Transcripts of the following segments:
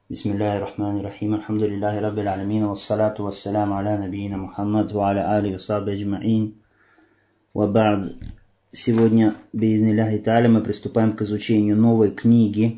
Бисмиллахи рахмани рахим. Алхамдулиллахи раббил алямин. Вассалату вассаляму аля набийина Мухаммад ва аля али ва сахби аджмаин. Ва ба'д. Сегодня, биизнилляхи тааля, мы приступаем к изучению новой книги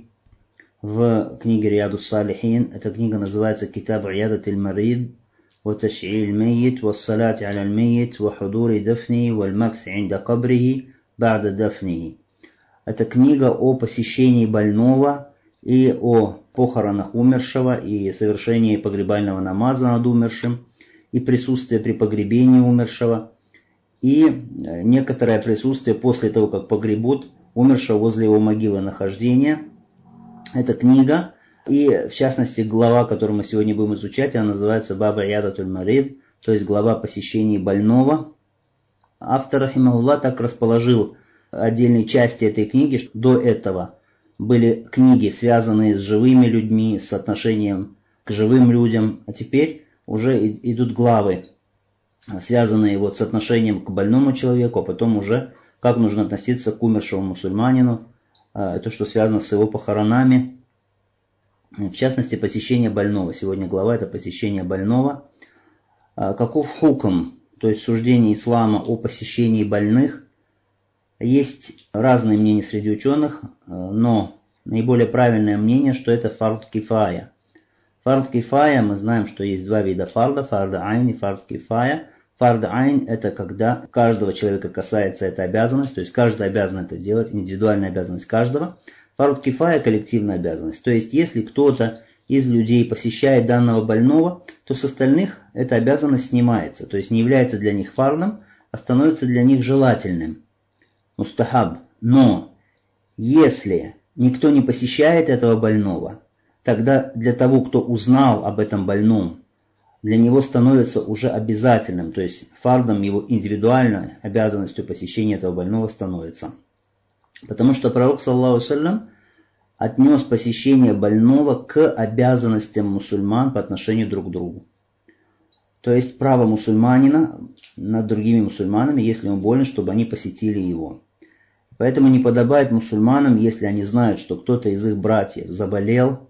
в книге Риядус Салихин. Эта книга называется Китаб Иядат аль-Марид ва таш'иль мейит ва салати аля аль-мейит ва худури дафни ва аль-макс инда кабрихи ба'да дафнихи. Это книга о посещении больного и о похоронах умершего, и совершении погребального намаза над умершим, и присутствие при погребении умершего, и некоторое присутствие после того, как погребут умершего возле его могилы нахождения. Эта книга, и в частности глава, которую мы сегодня будем изучать, она называется Баб Иядат аль-Марид, то есть глава посещения больного. Автор, рахимахуллах, так расположил отдельные части этой книги, что до этого были книги, связанные с живыми людьми, с отношением к живым людям, а теперь уже идут главы, связанные с отношением к больному человеку, а потом уже как нужно относиться к умершему мусульманину, это что связано с его похоронами, в частности посещение больного. Сегодня глава это посещение больного. Каков хукм, то есть суждение ислама о посещении больных? Есть разные мнения среди ученых, но наиболее правильное мнение, что это фард кифая. Фард кифая, мы знаем, что есть два вида фарда, фард айн и фард кифая. Фард айн это когда каждого человека касается эта обязанность, то есть каждый обязан это делать, индивидуальная обязанность каждого. Фард кифая коллективная обязанность, то есть если кто-то из людей посещает данного больного, то с остальных эта обязанность снимается, то есть не является для них фардом, а становится для них желательным. Мустахаб. Но если никто не посещает этого больного, тогда для того, кто узнал об этом больном, для него становится уже обязательным, то есть фардом его индивидуальной обязанностью посещения этого больного становится. Потому что пророк, саллаллаху алейхи ва саллям, отнес посещение больного к обязанностям мусульман по отношению друг к другу. То есть право мусульманина над другими мусульманами, если он болен, чтобы они посетили его. Поэтому не подобает мусульманам, если они знают, что кто-то из их братьев заболел,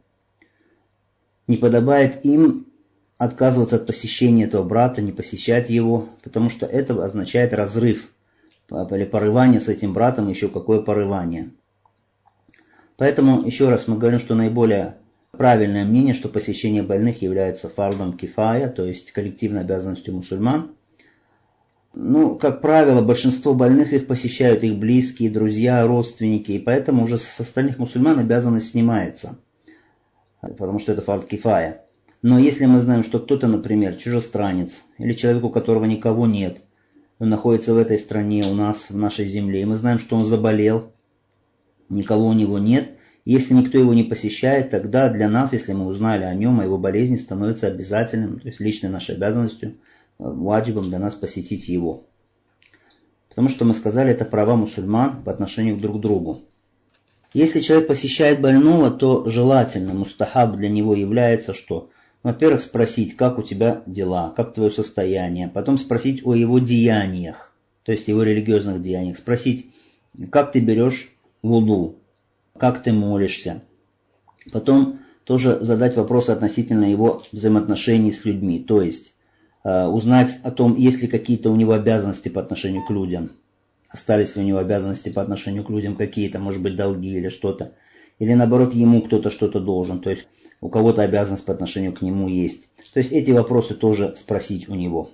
не подобает им отказываться от посещения этого брата, не посещать его, потому что это означает разрыв или порывание с этим братом, еще какое порывание. Поэтому еще раз мы говорим, что наиболее правильное мнение, что посещение больных является фардом кифая, то есть коллективной обязанностью мусульман. Как правило, большинство больных их посещают их близкие, друзья, родственники, и поэтому уже с остальных мусульман обязанность снимается, потому что это фард кифая. Но если мы знаем, что кто-то, например, чужестранец, или человек, у которого никого нет, он находится в этой стране, у нас, в нашей земле, и мы знаем, что он заболел, никого у него нет, если никто его не посещает, тогда для нас, если мы узнали о нем, о его болезни, становится обязательным, то есть личной нашей обязанностью, ваджибом для нас посетить его. Потому что мы сказали, это права мусульман по отношению друг к другу. Если человек посещает больного, то желательно, мустахаб для него является что? Во-первых, спросить, как у тебя дела, как твое состояние. Потом спросить о его деяниях, то есть его религиозных деяниях. Спросить, как ты берешь вуду, как ты молишься. Потом тоже задать вопросы относительно его взаимоотношений с людьми, то есть узнать о том, есть ли какие-то у него обязанности по отношению к людям. Остались ли у него обязанности по отношению к людям какие-то, может быть, долги или что-то. Или наоборот, ему кто-то что-то должен. То есть у кого-то обязанность по отношению к нему есть. То есть эти вопросы тоже спросить у него.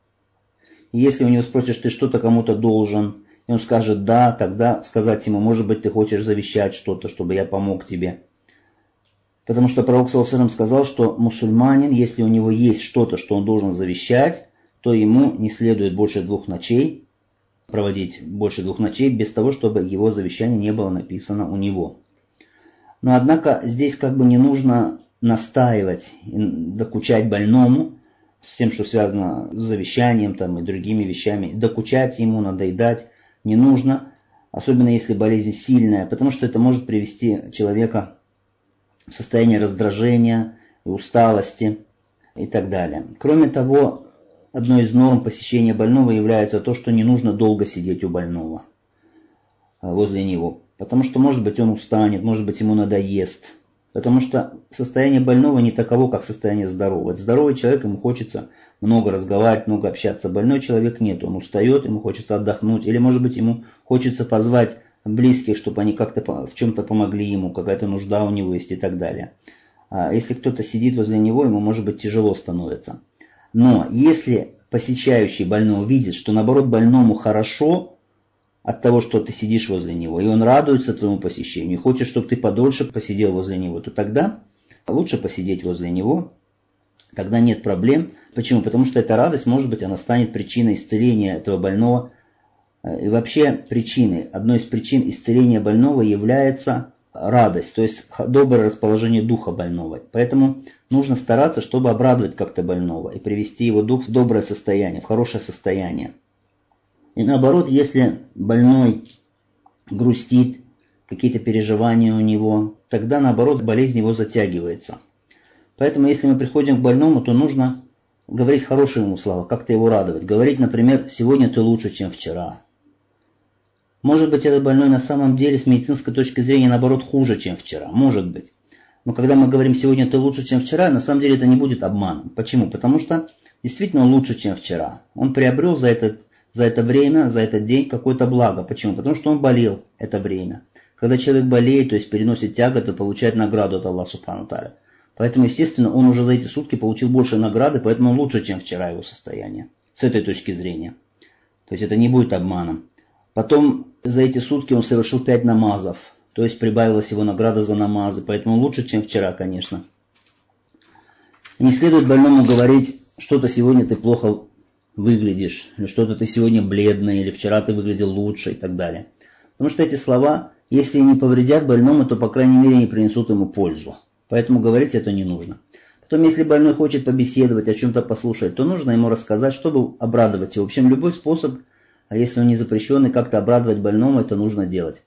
И если у него спросишь, ты что-то кому-то должен, и он скажет да, тогда сказать ему, может быть, ты хочешь завещать что-то, чтобы я помог тебе. Потому что пророк, саллаллаху алейхи ва саллям, сказал, что мусульманин, если у него есть что-то, что он должен завещать, то ему не следует больше 2 ночей, проводить больше 2 ночей, без того, чтобы его завещание не было написано у него. Но однако здесь не нужно настаивать, докучать больному, с тем, что связано с завещанием и другими вещами, докучать ему, надоедать не нужно, особенно если болезнь сильная, потому что это может привести человека в состояние раздражения, усталости и так далее. Кроме того, одной из норм посещения больного является то, что не нужно долго сидеть у больного, возле него. Потому что, может быть, он устанет, может быть, ему надоест. Потому что состояние больного не таково, как состояние здорового. Здоровый человек, ему хочется много разговаривать, много общаться. Больной человек нет, он устает, ему хочется отдохнуть. Или, может быть, ему хочется позвать близких, чтобы они как-то в чем-то помогли ему, какая-то нужда у него есть и так далее. А если кто-то сидит возле него, ему, может быть, тяжело становится. Но если посещающий больного видит, что наоборот больному хорошо от того, что ты сидишь возле него, и он радуется твоему посещению, и хочет, чтобы ты подольше посидел возле него, то тогда лучше посидеть возле него, тогда нет проблем. Почему? Потому что эта радость, может быть, она станет причиной исцеления этого больного. И вообще одной из причин исцеления больного является радость, то есть доброе расположение духа больного. Поэтому нужно стараться, чтобы обрадовать как-то больного и привести его дух в доброе состояние, в хорошее состояние. И наоборот, если больной грустит, какие-то переживания у него, тогда наоборот болезнь его затягивается. Поэтому если мы приходим к больному, то нужно говорить хорошие ему слова, как-то его радовать. Говорить, например, сегодня ты лучше, чем вчера. Может быть, этот больной на самом деле с медицинской точки зрения наоборот хуже, чем вчера. Может быть. Но когда мы говорим сегодня ты лучше, чем вчера, на самом деле это не будет обманом. Почему? Потому что действительно он лучше, чем вчера. Он приобрел за это время, за этот день какое-то благо. Почему? Потому что он болел это время. Когда человек болеет, то есть переносит тяготу, получает награду от Аллаха Субхану Тааля. Поэтому, естественно, он уже за эти сутки получил больше награды, поэтому он лучше, чем вчера его состояние. С этой точки зрения. То есть это не будет обманом. Потом за эти сутки он совершил 5 намазов. То есть прибавилась его награда за намазы. Поэтому он лучше, чем вчера, конечно. Не следует больному говорить, что-то сегодня ты плохо выглядишь, или что-то ты сегодня бледный, или вчера ты выглядел лучше и так далее. Потому что эти слова, если не повредят больному, то, по крайней мере, не принесут ему пользу. Поэтому говорить это не нужно. Потом, если больной хочет побеседовать, о чем-то послушать, то нужно ему рассказать, чтобы обрадовать его. В общем, любой способ, а если он не запрещенный, как-то обрадовать больному, это нужно делать.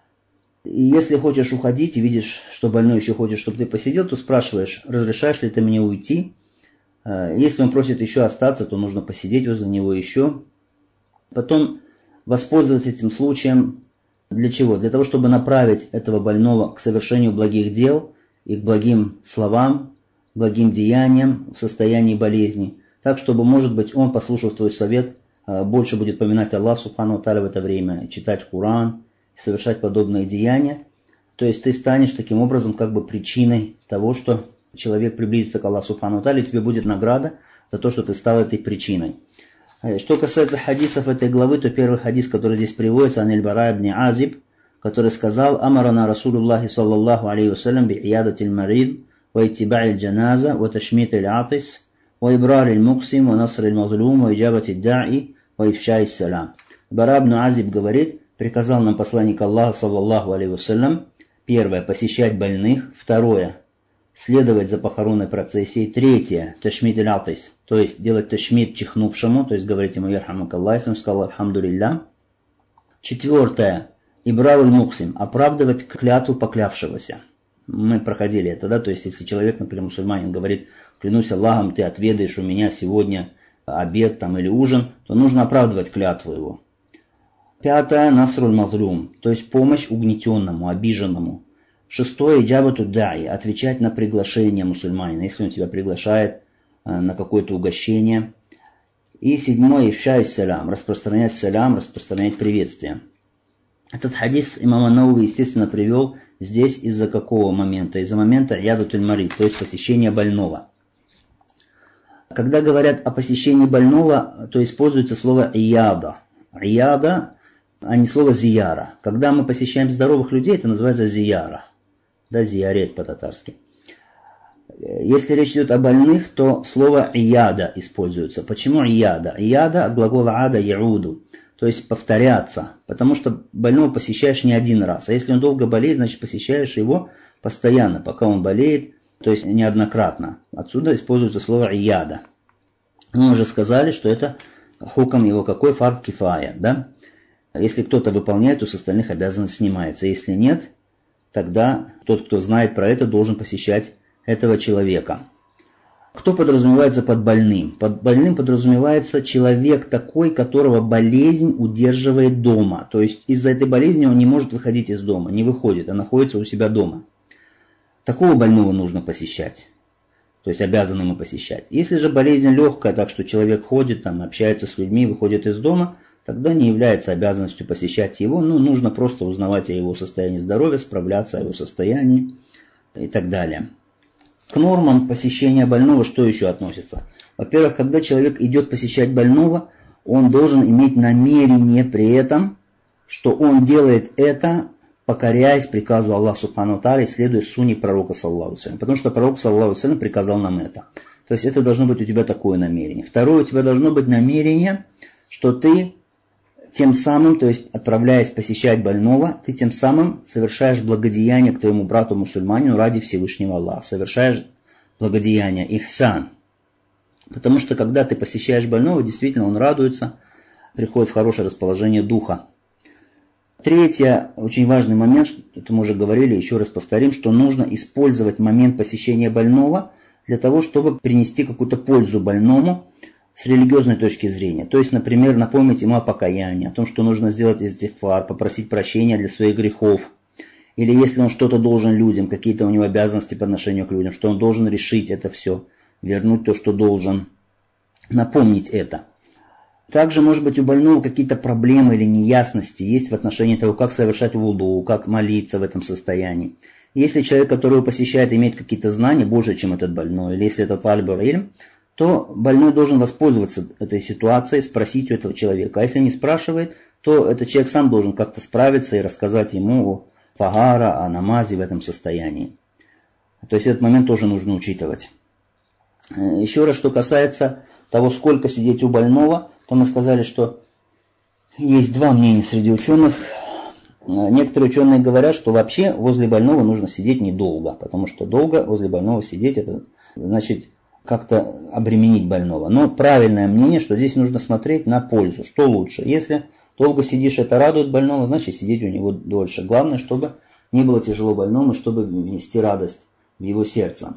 И если хочешь уходить и видишь, что больной еще хочет, чтобы ты посидел, то спрашиваешь, разрешаешь ли ты мне уйти. Если он просит еще остаться, то нужно посидеть возле него еще. Потом воспользоваться этим случаем. Для чего? Для того, чтобы направить этого больного к совершению благих дел и к благим словам, благим деяниям в состоянии болезни. Так, чтобы, может быть, он, послушав твой совет, больше будет поминать Аллах Субхану Тааля в это время, читать Коран, совершать подобные деяния. То есть ты станешь таким образом как бы причиной того, что человек приблизится к Аллаху Субхану Тааля, и тебе будет награда за то, что ты стал этой причиной. Что касается хадисов этой главы, то первый хадис, который здесь приводится, ан аль-Бара ибн Азиб, который сказал: «Амарана Расулуллахи саллаллаху алейхи вассалям би иядатиль марид, ва иттиба'иль джаназа, ва ташмитиль атис, ва ибрариль муксим, ва насриль мазлум, ва иджабатиль да'и, ва ифша'иль салам». Бара ибн Азиб говорит, приказал нам посланник Аллаха саллаллаху алейхи вассалям: первое, посещать больных; второе, следовать за похоронной процессией; третье, ташмит аль-атис, то есть делать ташмит чихнувшему, то есть говорить ему ярхамак Аллах, если он сказал альхамдулилля. Четвертое, ибраруль муксим, оправдывать клятву поклявшегося. Мы проходили это, да, то есть если человек, например, мусульманин, говорит: клянусь Аллахом, ты отведаешь у меня сегодня обед там или ужин, то нужно оправдывать клятву его. Пятое, насруль мазлум, то есть помощь угнетенному, обиженному. Шестое, иджабату да'и, отвечать на приглашение мусульманина, если он тебя приглашает на какое-то угощение. И седьмое, ифшай салям, распространять приветствие. Этот хадис имам ан-Навави, естественно, привел здесь из-за какого момента? Из-за момента иядатуль марид, то есть посещения больного. Когда говорят о посещении больного, то используется слово ияда. Ияда, а не слово зияра. Когда мы посещаем здоровых людей, это называется зияра. Да, зиярет по-татарски. Если речь идет о больных, то слово ияда используется. Почему ияда? Ияда от глагола ада яуду, то есть повторяться. Потому что больного посещаешь не один раз. А если он долго болеет, значит посещаешь его постоянно, пока он болеет, то есть неоднократно. Отсюда используется слово ияда. Мы уже сказали, что это хукам его какой? Фард кифая, да? Если кто-то выполняет, то с остальных обязанность снимается. Если нет, тогда тот, кто знает про это, должен посещать этого человека. Кто подразумевается под больным? Под больным подразумевается человек такой, которого болезнь удерживает дома. То есть из-за этой болезни он не может выходить из дома, не выходит, а находится у себя дома. такого больного нужно посещать. То есть обязаны мы посещать. Если же болезнь легкая, так что человек ходит, там, общается с людьми, выходит из дома, тогда не является обязанностью посещать его, но нужно просто узнавать о его состоянии здоровья, справляться о его состоянии и так далее. К нормам посещения больного что еще относится? Во-первых, когда человек идет посещать больного, он должен иметь намерение при этом, что он делает это, покоряясь приказу Аллаха Субхану ва Тааля и следуя сунне пророка саллаллаху алейхи ва саллям. Потому что пророк саллаллаху алейхи ва саллям приказал нам это. То есть это должно быть у тебя такое намерение. Второе, у тебя должно быть намерение, что ты тем самым, то есть отправляясь посещать больного, ты тем самым совершаешь благодеяние к твоему брату-мусульманину ради Всевышнего Аллаха. Совершаешь благодеяние, ихсан. Потому что когда ты посещаешь больного, действительно он радуется, приходит в хорошее расположение духа. Третье, очень важный момент, это мы уже говорили, еще раз повторим, что нужно использовать момент посещения больного для того, чтобы принести какую-то пользу больному с религиозной точки зрения. То есть, например, напомнить ему о покаянии, о том, что нужно сделать истигфар, попросить прощения для своих грехов. Или если он что-то должен людям, какие-то у него обязанности по отношению к людям, что он должен решить это все, вернуть то, что должен, напомнить это. Также, может быть, у больного какие-то проблемы или неясности есть в отношении того, как совершать вуду, как молиться в этом состоянии. Если человек, который его посещает, имеет какие-то знания больше, чем этот больной, или если это талиб аль-илм, то больной должен воспользоваться этой ситуацией, спросить у этого человека. А если не спрашивает, то этот человек сам должен как-то справиться и рассказать ему о тагара, о намазе в этом состоянии. То есть этот момент тоже нужно учитывать. Еще раз, что касается того, сколько сидеть у больного, то мы сказали, что есть два мнения среди ученых. Некоторые ученые говорят, что вообще возле больного нужно сидеть недолго, потому что долго возле больного сидеть, это значит как-то обременить больного. Но правильное мнение, что здесь нужно смотреть на пользу, что лучше. Если долго сидишь, это радует больного, значит сидеть у него дольше. Главное, чтобы не было тяжело больному, чтобы внести радость в его сердце.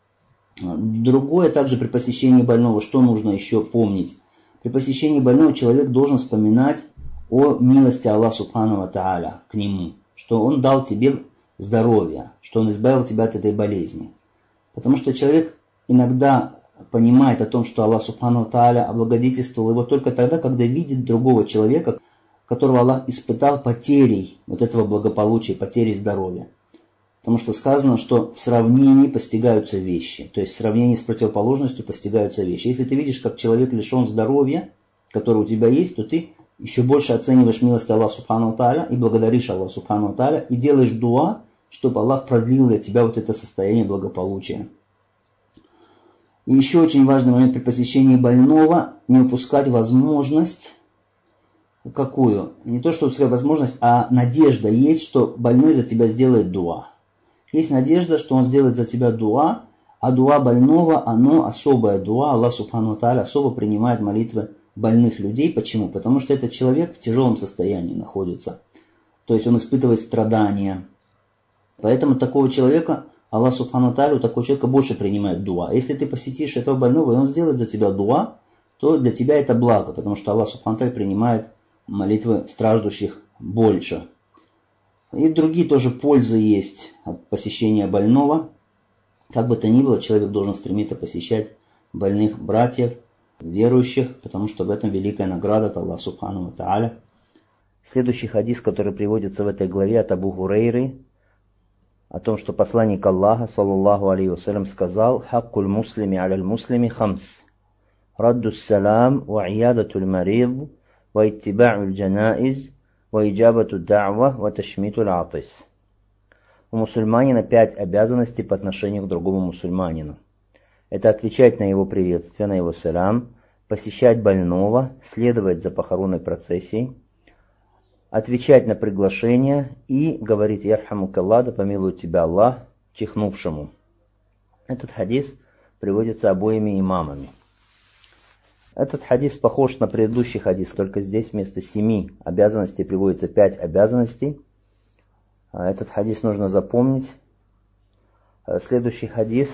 Другое также при посещении больного, что нужно еще помнить. При посещении больного человек должен вспоминать о милости Аллаха Субхану ва Тааля к нему, что он дал тебе здоровье, что он избавил тебя от этой болезни. Потому что человек иногда понимает о том, что Аллах Субхану ва Тааля облагодетельствовал его только тогда, когда видит другого человека, которого Аллах испытал потерей вот этого благополучия, потерей здоровья. Потому что сказано, что в сравнении постигаются вещи. То есть в сравнении с противоположностью постигаются вещи. Если ты видишь, как человек лишен здоровья, которое у тебя есть, то ты еще больше оцениваешь милость Аллаха Субхану ва Тааля и благодаришь Аллаха Субхану ва Тааля и делаешь дуа, чтобы Аллах продлил для тебя вот это состояние благополучия. И еще очень важный момент при посещении больного – не упускать возможность. Какую? Не то, что упускать возможность, а надежда есть, что больной за тебя сделает дуа. Есть надежда, что он сделает за тебя дуа, а дуа больного, оно особая дуа. Аллах Субхану ва Тааля особо принимает молитвы больных людей. Почему? Потому что этот человек в тяжелом состоянии находится. То есть он испытывает страдания. Поэтому такого человека, Аллах Субхану ва Тааля, у такого человека больше принимает дуа. Если ты посетишь этого больного, и он сделает за тебя дуа, то для тебя это благо, потому что Аллах Субхану ва Тааля принимает молитвы страждущих больше. И другие тоже пользы есть от посещения больного. Как бы то ни было, человек должен стремиться посещать больных братьев, верующих, потому что в этом великая награда от Аллаха Субхану ва Тааля. Следующий хадис, который приводится в этой главе от Абу Хурейры, о том, что посланник Аллаха, саллаллаху алейхи вассалям, сказал: «Хаккуль муслими аляль муслими хамс. Раддус салам, ва иядатуль марид, ва иттиба'уль джанаиз, ва иджабату да'ва, ва ташмитуль атис». У мусульманина 5 обязанностей по отношению к другому мусульманину. Это отвечать на его приветствие, на его салам, посещать больного, следовать за похоронной процессией, отвечать на приглашение и говорить «Ярхамукаллах, да помилует тебя Аллах», чихнувшему. Этот хадис приводится обоими имамами. Этот хадис похож на предыдущий хадис, только здесь вместо 7 обязанностей приводится 5 обязанностей. Этот хадис нужно запомнить. Следующий хадис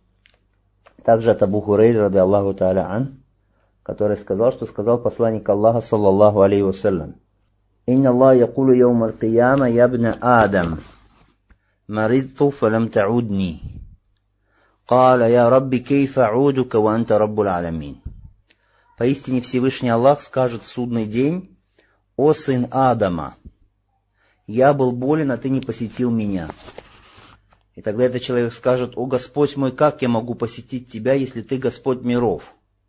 также от Абу Хурейры, ради Аллаху та'аля ан, который сказал, что сказал посланник Аллаха, саллаллаху алейхи вассалям: «Инна Аллах якулу яум аль-кияма ябна Адам, مرضت فلم تعودني قال يا رب كيف أعودك وأنت رب العالمين. Поистине Всевышний Аллах скажет в судный день: «О сын Адама, я был болен, а ты не посетил меня». И тогда этот человек скажет: «О Господь мой, как я могу посетить тебя, если ты Господь миров?»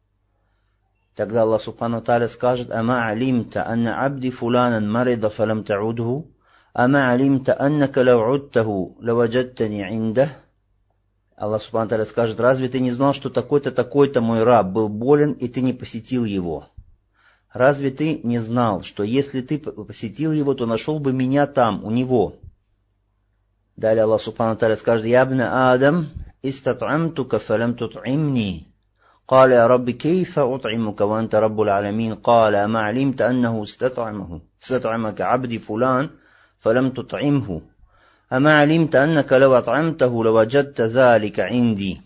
Тогда Аллах Субхану Тааля скажет: «Ама алимта анна абди фуланан марида фалам таудху, ама алимта аннака лау удтаху лаваджаттани индах». Аллах Субхану Тааля скажет: «Разве ты не знал, что такой-то, такой-то мой раб был болен, и ты не посетил его? Разве ты не знал, что если ты посетил его, то нашел бы меня там, у него?» Далее Аллах Субхану Тааля скажет: «Я абна Адам, истат'амтука фалам тут'имни». قال يا رب كيف أطعمك وأنت رب العالمين قال ما علمت أنه استطعمك عبدي فلان فلم تطعمه أما علمت أنك لو أطعمته لوجدت ذلك عندي.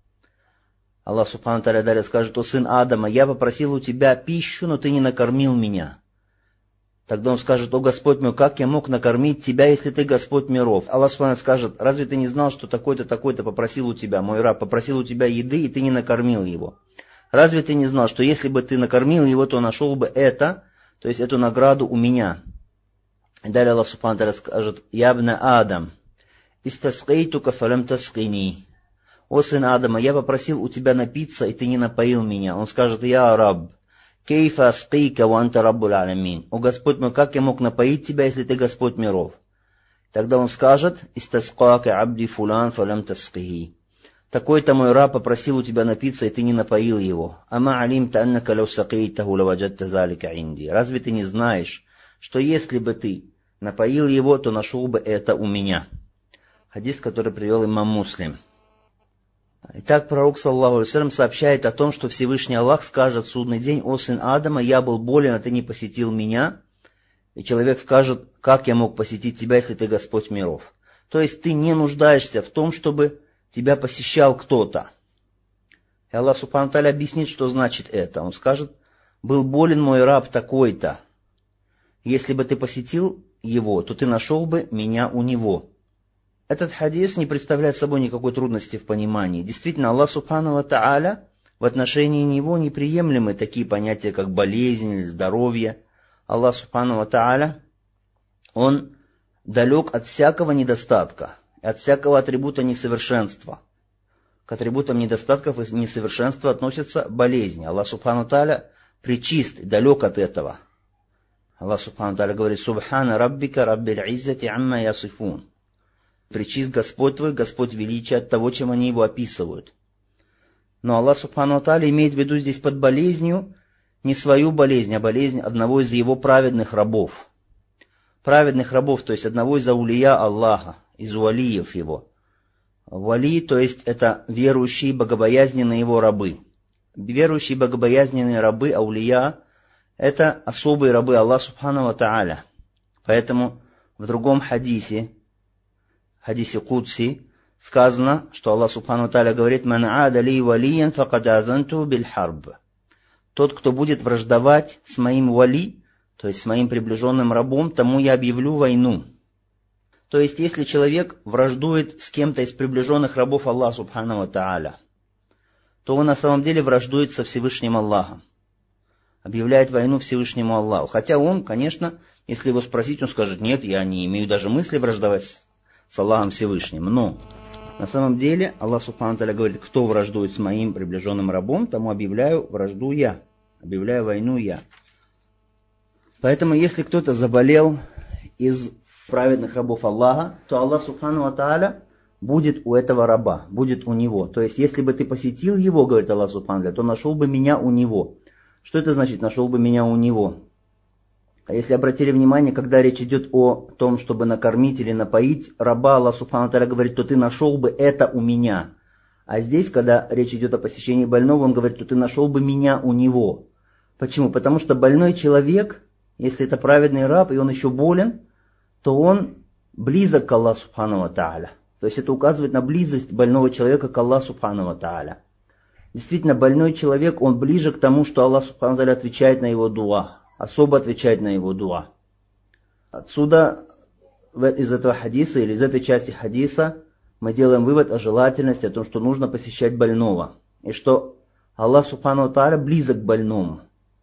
Аллах Субхану Тааля далее скажет: «О сын Адама, я попросил у тебя пищу, но ты не накормил меня». Тогда он скажет: «О Господь мой, как я мог накормить тебя, если ты Господь миров?» Аллах Субхану скажет: «Разве ты не знал, что такой-то, такой-то попросил у тебя, мой раб, попросил у тебя еды, и ты не накормил его? Разве ты не знал, что если бы ты накормил его, то нашел бы это, то есть эту награду у меня?» И далее Аллах Субхану Тааля скажет: «Я бна Адам, истаскейтука фалам таскини». «О сын Адама, я попросил у тебя напиться, и ты не напоил меня». Он скажет: «Я раб, кейфа аскейка ва анта раббуль аламин». «О Господь мой, как я мог напоить тебя, если ты Господь миров?» Тогда он скажет: «Истаскака абди фулан фалам таскихи». «Такой-то мой раб попросил у тебя напиться, и ты не напоил его». «Ама алимта аннака лау сакейтаху лаваджатта залика инди». «Разве ты не знаешь, что если бы ты напоил его, то нашел бы это у меня?» Хадис, который привел имам Муслим. Итак, пророк, саллаллаху алейхи ва саллям, сообщает о том, что Всевышний Аллах скажет в судный день: «О сын Адама, я был болен, а ты не посетил меня». И человек скажет: «Как я мог посетить тебя, если ты Господь миров?» То есть ты не нуждаешься в том, чтобы тебя посещал кто-то. И Аллах Субхану Тааля объяснит, что значит это. Он скажет: «Был болен мой раб такой-то. Если бы ты посетил его, то ты нашел бы меня у него». Этот хадис не представляет собой никакой трудности в понимании. Действительно, Аллах Субхану Тааля, в отношении него неприемлемы такие понятия, как болезнь или здоровье. Аллах Субхану Тааля, он далек от всякого недостатка, от всякого атрибута несовершенства. К атрибутам недостатков и несовершенства относятся болезни. Аллах Субхану Тааля пречист, далек от этого. Аллах Субхану Тааля говорит: «Субхана раббика раббиль иззати амма ясифун». Пречист Господь твой, Господь величия от того, чем они его описывают. Но Аллах Субхану Тааля имеет в виду здесь под болезнью не свою болезнь, а болезнь одного из его праведных рабов. Праведных рабов, то есть одного из аулия Аллаха, из валиев его. Вали, то есть это верующие, богобоязненные его рабы. Верующие, богобоязненные рабы, аулия, это особые рабы Аллаха Субхану Тааля. Поэтому в другом хадисе Кудси, сказано, что Аллах Субхану Тааля говорит: «Ман ада ли валиян факад азанту биль харб». Тот, кто будет враждовать с моим вали, то есть с моим приближенным рабом, тому я объявлю войну. То есть, если человек враждует с кем-то из приближенных рабов Аллаха Субхану Тааля, то он на самом деле враждует со Всевышним Аллахом, объявляет войну Всевышнему Аллаху. Хотя он, конечно, если его спросить, он скажет: «Нет, я не имею даже мысли враждовать с Аллахом Всевышним». Но на самом деле Аллах Субхану Тааля говорит: «Кто враждует с моим приближенным рабом, тому объявляю вражду я, объявляю войну я». Поэтому если кто-то заболел из праведных рабов Аллаха, то Аллах Субхану Тааля будет у этого раба, будет у него. То есть если бы ты посетил его, говорит Аллах Субхану Тааля, то нашел бы меня у него. Что это значит: нашел бы меня у него? А если обратили внимание, когда речь идет о том, чтобы накормить или напоить раба, Аллах Субхану Тааля говорит: то ты нашел бы это у меня. А здесь, когда речь идет о посещении больного, он говорит: то ты нашел бы меня у него. Почему? Потому что больной человек, если это праведный раб и он еще болен, то он близок к Аллаху Субхану Тааля. То есть это указывает на близость больного человека к Аллаху Субхану Тааля. Действительно, больной человек, он ближе к тому, что Аллах Субхану Тааля отвечает на его дуа. Особо отвечать на его дуа. Отсюда из этого хадиса или из этой части хадиса мы делаем вывод о желательности, о том, что нужно посещать больного. И что Аллах Субхану ва Тааля близок к больному.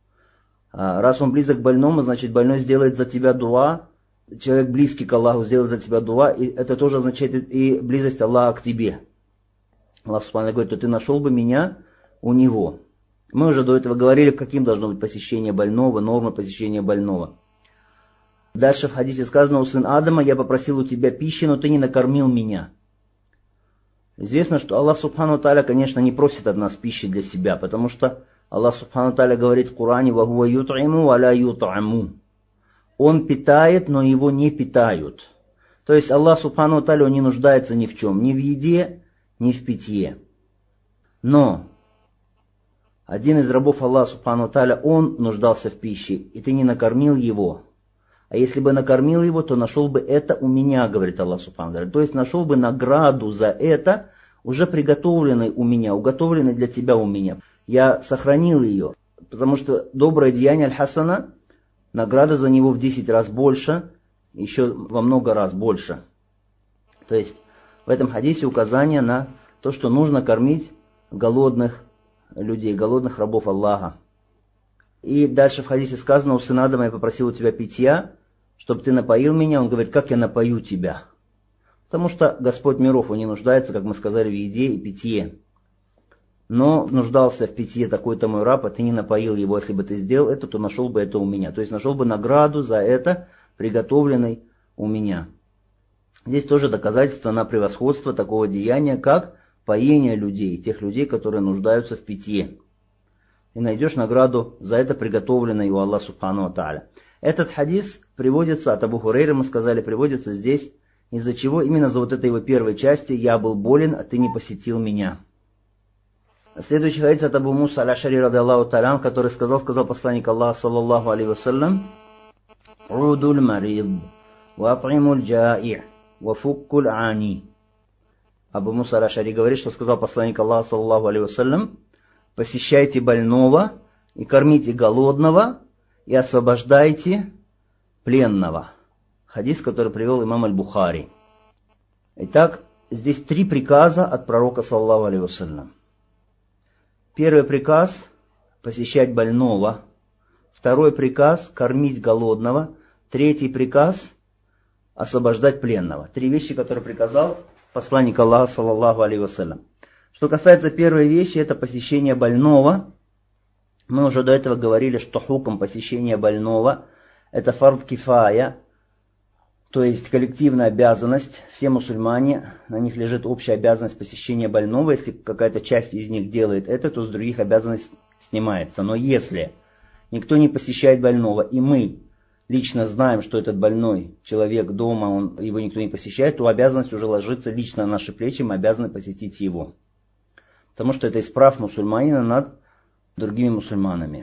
Раз он близок к больному, значит больной сделает за тебя дуа, человек близкий к Аллаху сделает за тебя дуа, и это тоже означает и близость Аллаха к тебе. Аллах Субхану говорит, то ты нашел бы меня у него. Мы уже до этого говорили, каким должно быть посещение больного, норма посещения больного. Дальше в хадисе сказано, у сын Адама, я попросил у тебя пищи, но ты не накормил меня. Известно, что Аллах Субхану ва Тааля, конечно, не просит от нас пищи для себя, потому что Аллах Субхану ва Тааля говорит в Коране, «Ва хуа ют'иму ва ля ют'аму». Он питает, но его не питают. То есть Аллах Субхану ва Тааля не нуждается ни в чем, ни в еде, ни в питье. Но один из рабов Аллаха Субхану ва Тааля, он нуждался в пище, и ты не накормил его. А если бы накормил его, то нашел бы это у меня, говорит Аллах Субхану ва Тааля. То есть нашел бы награду за это, уже приготовленной у меня, уготовленной для тебя у меня. Я сохранил ее, потому что доброе деяние аль-хасана, награда за него в 10 раз больше, еще во много раз больше. То есть в этом хадисе указание на то, что нужно кормить голодных людей, голодных рабов Аллаха. И дальше в хадисе сказано, у сына Адама я попросил у тебя питья, чтобы ты напоил меня. Он говорит, как я напою тебя? Потому что Господь миров, он не нуждается, как мы сказали, в еде и питье. Но нуждался в питье такой-то мой раб, а ты не напоил его. Если бы ты сделал это, то нашел бы это у меня. То есть нашел бы награду за это, приготовленной у меня. Здесь тоже доказательство на превосходство такого деяния, как поение людей, тех людей, которые нуждаются в питье. И найдешь награду за это, приготовленное у Аллаха Субхану ва Тааля. Этот хадис приводится от Абу Хурейры, мы сказали, приводится здесь, из-за чего именно за вот этой его первой части «Я был болен, а ты не посетил меня». Следующий хадис от Абу Муса аль-Ашари радиаллаху та'аля, который сказал посланник Аллаха саллаллаху алейхи вассалям, «Удуль марид, ва ат'имуль джа'i, ва фуккуль ани». Абу Муса аль-Ашари говорит, что сказал посланник Аллаха саллаллаху алейхи вассалям, «Посещайте больного и кормите голодного и освобождайте пленного». Хадис, который привел имам аль-Бухари. Итак, здесь 3 приказа от пророка саллаллаху алейхи вассалям. Первый приказ – посещать больного. Второй приказ – кормить голодного. Третий приказ – освобождать пленного. 3 вещи, которые приказал посланник Аллаха, саллаллаху алейхи вассалям. Что касается первой вещи, это посещение больного. Мы уже до этого говорили, что хукм посещения больного – это фард кифая, то есть коллективная обязанность. Все мусульмане, на них лежит общая обязанность посещения больного. Если какая-то часть из них делает это, то с других обязанность снимается. Но если никто не посещает больного, и мы лично знаем, что этот больной человек дома, его никто не посещает, то обязанность уже ложится лично на наши плечи, мы обязаны посетить его. Потому что это из прав мусульманина над другими мусульманами.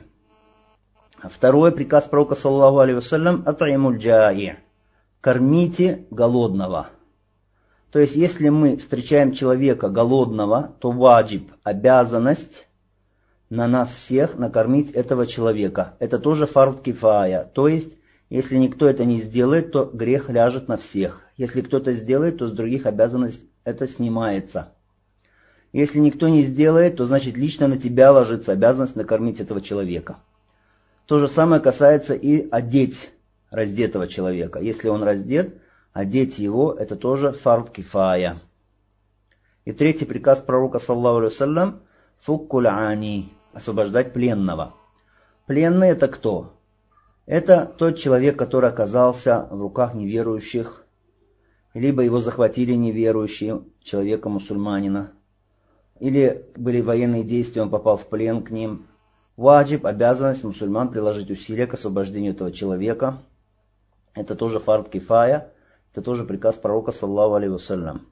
Второй приказ пророка, саллаллаху алейхи вассалям, «Ат'имуль джа'i». Кормите голодного. То есть, если мы встречаем человека голодного, то ваджиб, обязанность на нас всех накормить этого человека. Это тоже фард кифая. То есть, если никто это не сделает, то грех ляжет на всех. Если кто-то сделает, то с других обязанностей это снимается. Если никто не сделает, то значит лично на тебя ложится обязанность накормить этого человека. То же самое касается и одеть раздетого человека. Если он раздет, одеть его, это тоже фард кифая. И третий приказ пророка, саллаллаху алейхи вассалям, фуккуль ани, освобождать пленного. Пленный это кто? Это тот человек, который оказался в руках неверующих, либо его захватили неверующие, человека мусульманина, или были военные действия, он попал в плен к ним. Ваджиб, обязанность мусульман приложить усилия к освобождению этого человека. Это тоже фард кифая, это тоже приказ пророка, саллаллаху алейхи вассалям.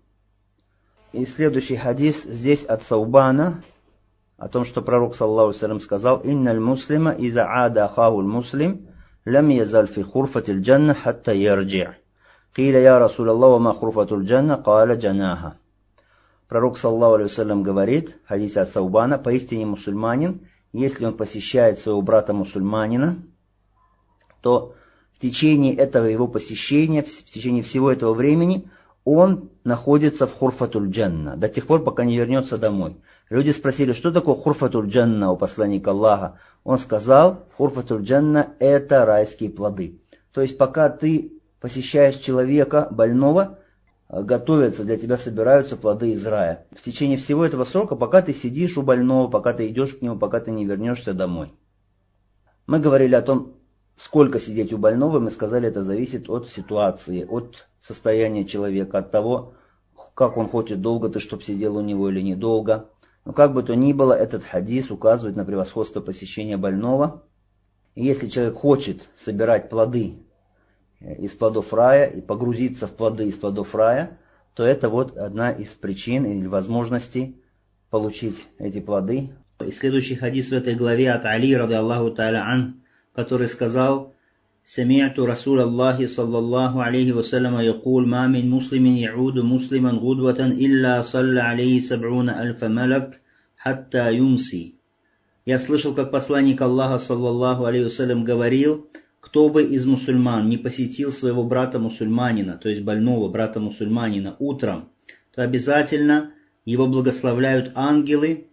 И следующий хадис здесь от Саубана, о том, что пророк, саллаллаху алейхи вассалям, сказал, «Инналь муслима иза ада ахахуль муслим, лам язаль фи хурфатиль джанна хатта ярджи'. Киля я Расулаллах ва ма хурфатуль джанна, каля джанаха». Пророк, саллаллаху алейхи вассалям, говорит, в хадисе от Саубана, поистине мусульманин, если он посещает своего брата мусульманина, то в течение этого его посещения, в течение всего этого времени, он находится в хурфатуль джанна, до тех пор, пока не вернется домой. Люди спросили, что такое хурфатуль джанна у посланника Аллаха. Он сказал, хурфатуль джанна – это райские плоды. То есть, пока ты посещаешь человека больного, готовятся для тебя, собираются плоды из рая. В течение всего этого срока, пока ты сидишь у больного, пока ты идешь к нему, пока ты не вернешься домой. Мы говорили о том, сколько сидеть у больного, мы сказали, это зависит от ситуации, от состояния человека, от того, как он хочет, долго ты, чтобы сидел у него или недолго. Но как бы то ни было, этот хадис указывает на превосходство посещения больного. И если человек хочет собирать плоды из плодов рая и погрузиться в плоды из плодов рая, то это вот одна из причин или возможностей получить эти плоды. И следующий хадис в этой главе от Али, ради Аллаху та'аля ан, который сказал: «Сами'ту Расул Аллахи саллаллаху алейхи вассаляма якул, ма мин муслимин яуду муслиман гудватан илля салля алейхи саб'уна альфа малак хатта юмси». Я слышал, как посланник Аллаха саллаллаху алейхи вассалям говорил: кто бы из мусульман не посетил своего брата-мусульманина, то есть больного брата-мусульманина утром, то обязательно его благословляют ангелы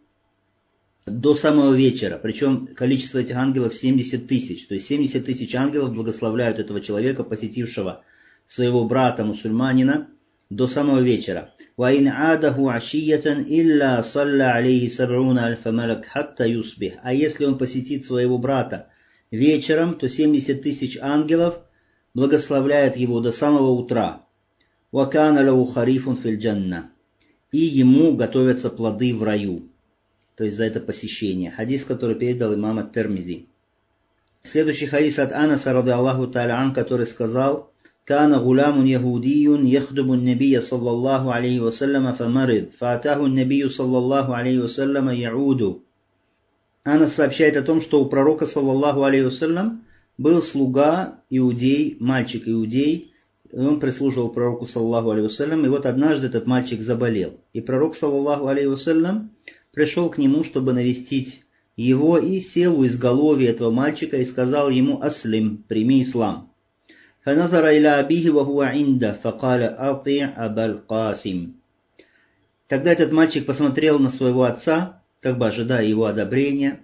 до самого вечера. Причем количество этих ангелов 70 тысяч. То есть 70 тысяч ангелов благословляют этого человека, посетившего своего брата-мусульманина, до самого вечера. وَإِنْ عَادَهُ عَشِيَّةً إِلَّا صَلَّى عَلَيْهِ سَبْعُونَ أَلْفَ مَلَكٍ حَتَّى يُصْبِحَ. А если он посетит своего брата вечером, то 70 тысяч ангелов благословляют его до самого утра. وَكَانَ لَهُ خَرِيفٌ فِي الْجَنَّةِ. И ему готовятся плоды в раю. То есть за это посещение. Хадис, который передал имам ат-Тирмизи. Следующий хадис от Анаса, ради Аллаху та'аля ан, который сказал: «Кана гулямун яхудиюн яхдубу набия саллаллаху алейхи вассаляма фамарид, фаатаху набию саллаллаху алейхи вассаляма яуду». Анас сообщает о том, что у пророка саллаллаху алейхи вассалям был слуга иудей, мальчик иудей, и он прислуживал пророку саллаллаху алейхи вассалям, и вот однажды этот мальчик заболел. И пророк саллаллаху алейхи вассалям пришел к нему, чтобы навестить его, и сел у изголовья этого мальчика и сказал ему: «Аслим, прими ислам». فَنَظَرَ إِلَى أَبِيهِ وَهُوَ عِنْدَهُ فَقَالَ أَطِعْ أَبَا الْقَاسِمِ. Тогда этот мальчик посмотрел на своего отца, как бы ожидая его одобрения.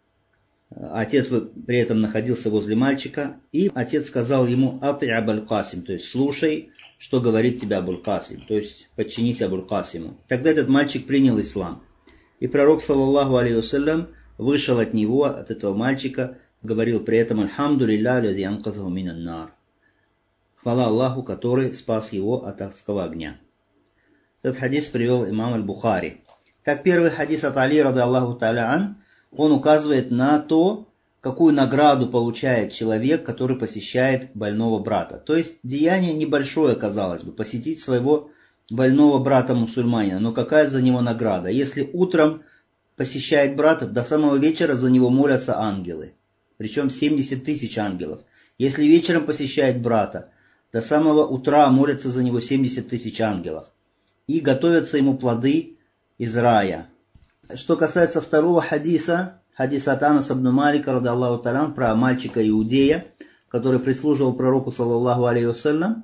Отец при этом находился возле мальчика, и отец сказал ему: «Ати Абуль-Касим», то есть слушай, что говорит тебе Абуль-Касим, то есть подчинись Абуль-Касиму. Тогда этот мальчик принял ислам. И пророк, саллаллаху алейхи вассалям, вышел от него, от этого мальчика, говорил при этом: «Альхамду лилля лази анказаху минан нар». Хвала Аллаху, который спас его от адского огня. Этот хадис привел имам аль-Бухари. Так, первый хадис от Али, ради Аллаху та'аля ан, он указывает на то, какую награду получает человек, который посещает больного брата. То есть деяние небольшое, казалось бы, посетить своего больного брата-мусульманина. Но какая за него награда? Если утром посещает брата, до самого вечера за него молятся ангелы. Причем 70 тысяч ангелов. Если вечером посещает брата, до самого утра молятся за него 70 тысяч ангелов. И готовятся ему плоды из рая. Что касается второго хадиса, хадис от Анаса ибн Малика, ради Аллаху та'аля ан, про мальчика-иудея, который прислуживал пророку, саллаллаху алейхи вассалям.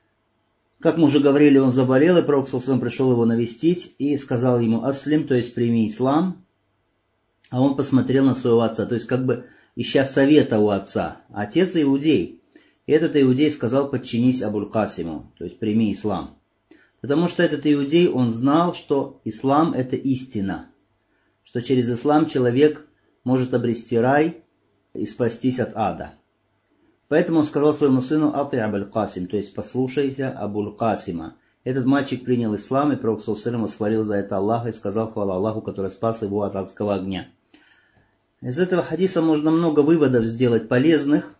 Как мы уже говорили, он заболел, и пророк саллаллаху алейхи вассалям пришел его навестить и сказал ему: «Аслим», то есть прими ислам. А он посмотрел на своего отца, то есть как бы ища совета у отца. Отец иудей. И этот иудей сказал: «Подчинись Абуль-Касиму», то есть прими ислам. Потому что этот иудей, он знал, что ислам это истина. Что через ислам человек может обрести рай и спастись от ада. Поэтому он сказал своему сыну: «Ати Абуль-Касим», то есть послушайся Абуль-Касима. Этот мальчик принял ислам, и пророк саллаллаху алейхи ва саллям восхвалил за это Аллаха и сказал: «Хвала Аллаху, который спас его от адского огня». Из этого хадиса можно много выводов сделать полезных.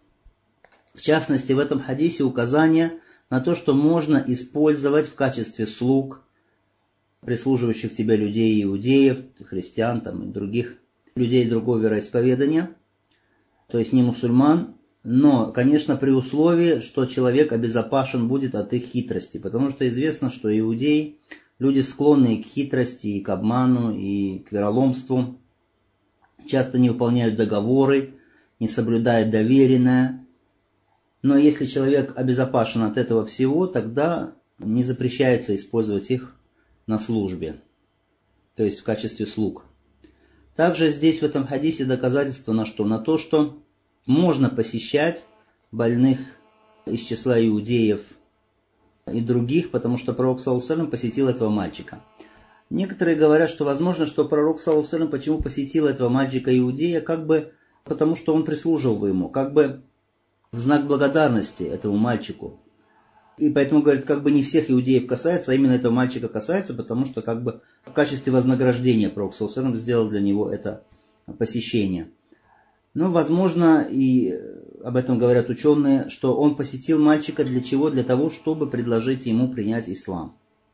В частности, в этом хадисе указание на то, что можно использовать в качестве слуг прислуживающих тебе людей, иудеев, христиан там, и других людей другого вероисповедания, то есть не мусульман, но, конечно, при условии, что человек обезопасен будет от их хитрости, потому что известно, что иудеи люди склонные к хитрости, и к обману, и к вероломству, часто не выполняют договоры, не соблюдают доверенное, Но если человек обезопасен от этого всего, тогда не запрещается использовать их на службе, то есть в качестве слуг. Также здесь в этом хадисе доказательство на что? На то, что можно посещать больных из числа иудеев и других, потому что пророк саллаллаху алейхи ва саллям посетил этого мальчика. Некоторые говорят, что возможно, что пророк саллаллаху алейхи ва саллям почему посетил этого мальчика иудея, как бы потому что он прислуживал ему, как бы в знак благодарности этому мальчику. И поэтому, говорит, как бы не всех иудеев касается, а именно этого мальчика касается, потому что как бы в качестве вознаграждения пророк саллаллаху алейхи ва саллям сделал для него это посещение. Но, возможно, и об этом говорят ученые, что он посетил мальчика для чего? Для того, чтобы предложить ему принять ислам.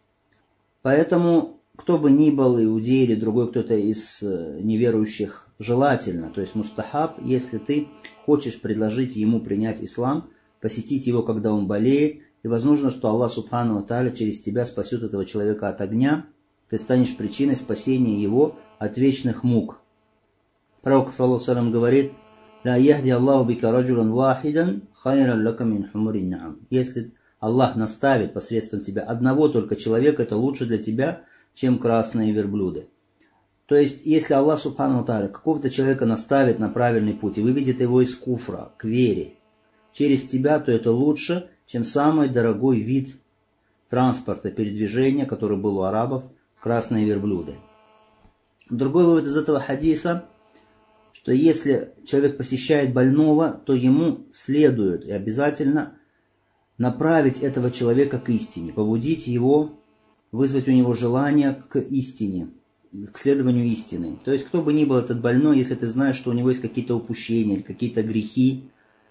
Поэтому, кто бы ни был, иудей или другой кто-то из неверующих, желательно, то есть мустахаб, если ты хочешь предложить ему принять ислам, посетить его, когда он болеет, и возможно, что Аллах Субхану ва Тааля через тебя спасет этого человека от огня, ты станешь причиной спасения его от вечных мук. Пророк, саллаллаху алейхи ва саллям, говорит: «Ла яхди Аллаху бика раджулан вахидан хайран лака мин хумурин наам». Если Аллах наставит посредством тебя одного только человека, это лучше для тебя, чем красные верблюды. То есть, если Аллах Субхану ва Тааля какого-то человека наставит на правильный путь и выведет его из куфра к вере через тебя, то это лучше, чем самый дорогой вид транспорта, передвижения, который был у арабов, красные верблюды. Другой вывод из этого хадиса, что если человек посещает больного, то ему следует и обязательно направить этого человека к истине, побудить его, вызвать у него желание к истине, к следованию истины. То есть, кто бы ни был этот больной, если ты знаешь, что у него есть какие-то упущения или какие-то грехи,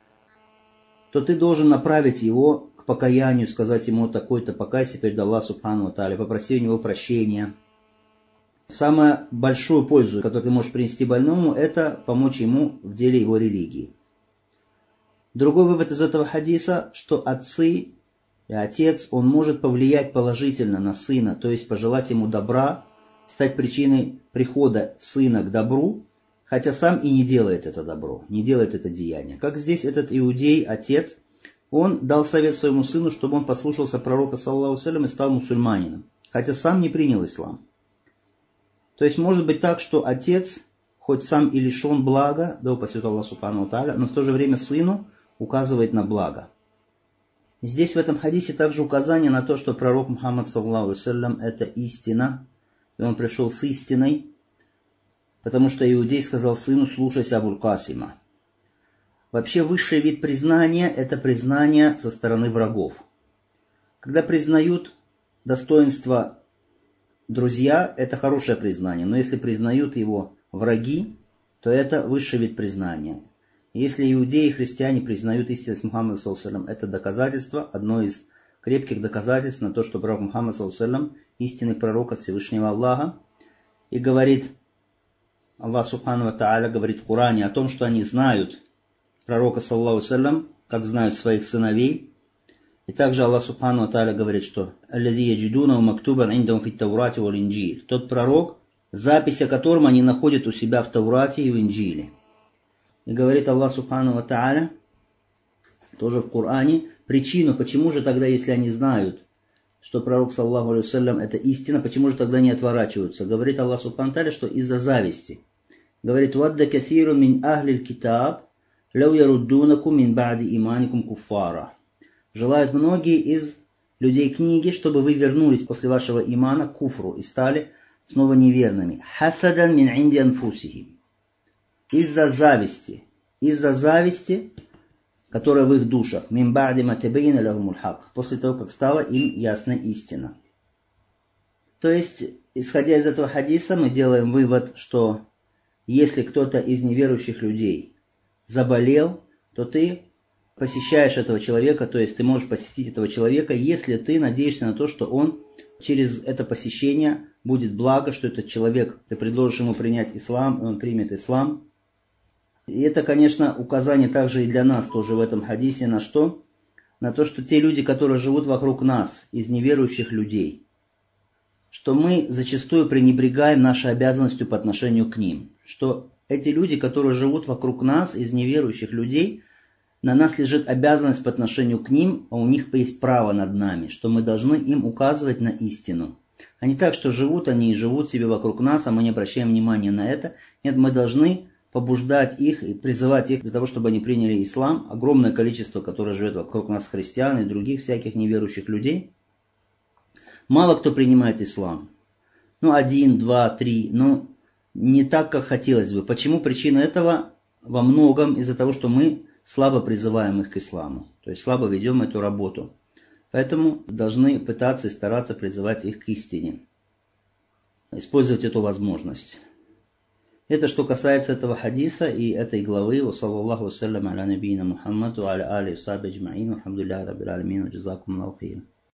то ты должен направить его к покаянию, сказать ему: такой-то покайся перед Аллахом Субхану ва Тааля, попроси у него прощения. Самую большую пользу, которую ты можешь принести больному, это помочь ему в деле его религии. Другой вывод из этого хадиса, что отцы и отец, он может повлиять положительно на сына, то есть пожелать ему добра, стать причиной прихода сына к добру, хотя сам и не делает это добро, не делает это деяние. Как здесь этот иудей, отец, он дал совет своему сыну, чтобы он послушался пророка, саллаллаху алейхи ва саллям, и стал мусульманином, хотя сам не принял ислам. То есть может быть так, что отец, хоть сам и лишен блага, да упасет Аллах Субхану ва Тааля, но в то же время сыну указывает на благо. Здесь в этом хадисе также указание на то, что пророк Мухаммад, саллаллаху алейхи ва саллям, это истина, и он пришел с истиной, потому что иудей сказал сыну: слушайся Абуль Касима. Вообще высший вид признания – это признание со стороны врагов. Когда признают достоинство друзья, это хорошее признание, но если признают его враги, то это высший вид признания. Если иудеи и христиане признают истинность Мухаммада, саллаллаху алейхи ва саллям, это доказательство, одно из крепких доказательств на то, что пророк Мухаммад, саллаллаху алейхи ва саллям, истинный пророк от Всевышнего Аллаха. И говорит Аллах Субхану ва Тааля, говорит в Коране о том, что они знают пророка, саллаллаху алейхи ва саллям, как знают своих сыновей. И также Аллах Субхану ва Тааля говорит, что «Аллази яджидуна мактубан индахум фит Таврати вал Инджиль». Тот пророк, запись о котором они находят у себя в Таврате и в Инджиле. И говорит Аллах Субхану ва Тааля, тоже в Коране, причину, почему же тогда, если они знают, что пророк, саллаллаху алейхи ва саллям, это истина, почему же тогда не отворачиваются? Говорит Аллах Субхану ва Тааля, что из-за зависти. Говорит: «Вадда касиру мин ахлил китаб, лау яруддунакум мин ба'ди иманикум куффара». Желают многие из людей книги, чтобы вы вернулись после вашего имана к куфру и стали снова неверными. «Хасадан мин инди анфусихим». Из-за зависти, которая в их душах, «Мин ба'ди ма табайяна лахумул хак», после того, как стала им ясна истина. То есть, исходя из этого хадиса, мы делаем вывод, что если кто-то из неверующих людей заболел, то ты посещаешь этого человека, то есть ты можешь посетить этого человека, если ты надеешься на то, что он через это посещение будет благо, что этот человек, ты предложишь ему принять ислам, и он примет ислам. И это, конечно, указание также и для нас тоже в этом хадисе на что? На то, что те люди, которые живут вокруг нас, из неверующих людей, что мы зачастую пренебрегаем нашей обязанностью по отношению к ним. Что эти люди, которые живут вокруг нас, из неверующих людей, на нас лежит обязанность по отношению к ним, а у них есть право над нами, что мы должны им указывать на истину. А не так, что живут они и живут себе вокруг нас, а мы не обращаем внимания на это. Нет, мы должны побуждать их и призывать их для того, чтобы они приняли ислам. Огромное количество, которое живет вокруг нас, христиан и других всяких неверующих людей. Мало кто принимает ислам. 1, 2, 3, не так, как хотелось бы. Почему? Причина этого во многом из-за того, что мы слабо призываем их к исламу. То есть слабо ведем эту работу. Поэтому должны пытаться и стараться призывать их к истине. Использовать эту возможность. Это что касается этого хадиса и этой главы. Ва саллаллаху вассалям аля набийна Мухаммаду аля али саби аджмаин. Алхамдулиллахи раббил алямин. Джазакум аллаху хейран.